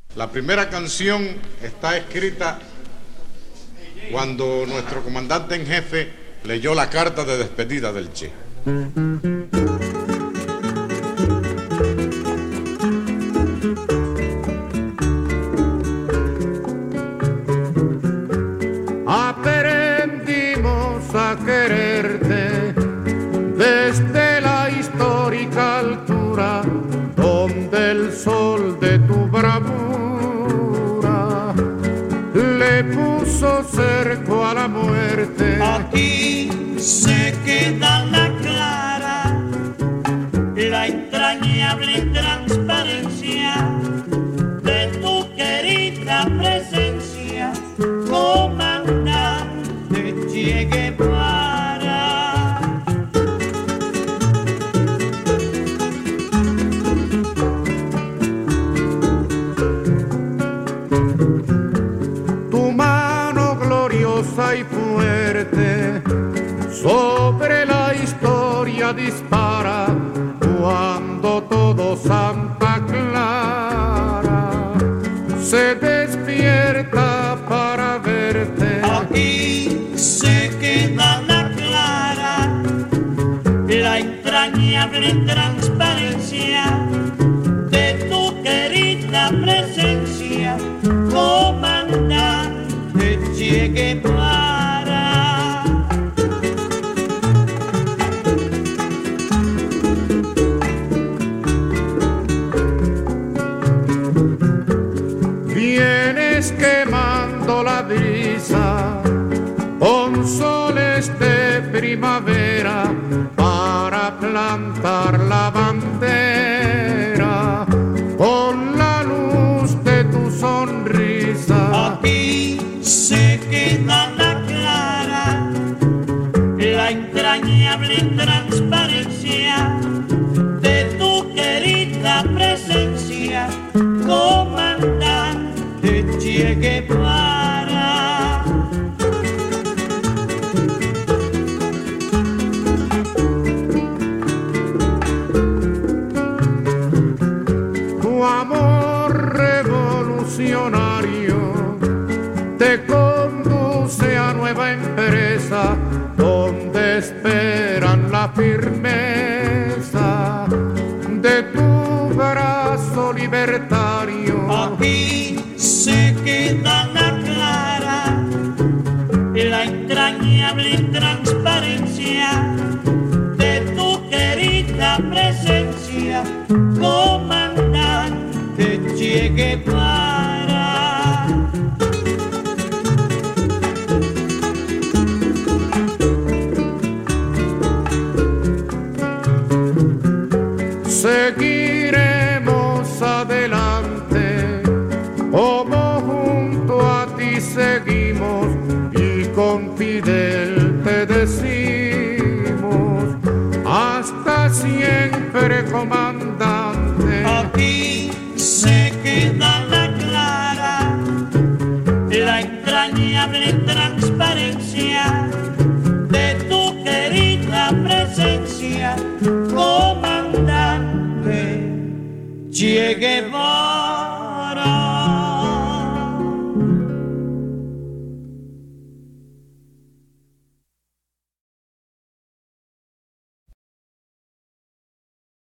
La primera canción está escrita cuando nuestro comandante en jefe leyó la carta de despedida del Che. Aprendimos a quererte desde la histórica altura donde el sol de tu bravura le puso cerco a la muerte. Aquí se queda la clara, la entrañable transparencia de tu querida presencia, comandante Che Guevara. Tu mano gloriosa y fuerte sobre la historia dispara cuando todo Santa Clara se despierta para verte. Aquí se queda la clara, la entrañable transparencia de tu querida presencia, comandante Che Guevara. Vienes quemando la brisa con soles de primavera para plantar la bandera con la luz de tu sonrisa. Aquí se queda la clara, la entrañable transparencia de tu querida presencia, comandante Che Guevara. Tu amor revolucionario te conduce a nueva empresa donde esperan la firmeza de tu brazo libertario. Aquí se queda la clara, la entrañable transparencia de tu querida presencia, comandante Che Guevara. Seguiremos adelante, como junto a ti seguimos, y con Fidel te decimos, hasta siempre, comandante. Aquí se queda la clara, la entrañable transparencia de tu querida presencia, comandante Che Guevara.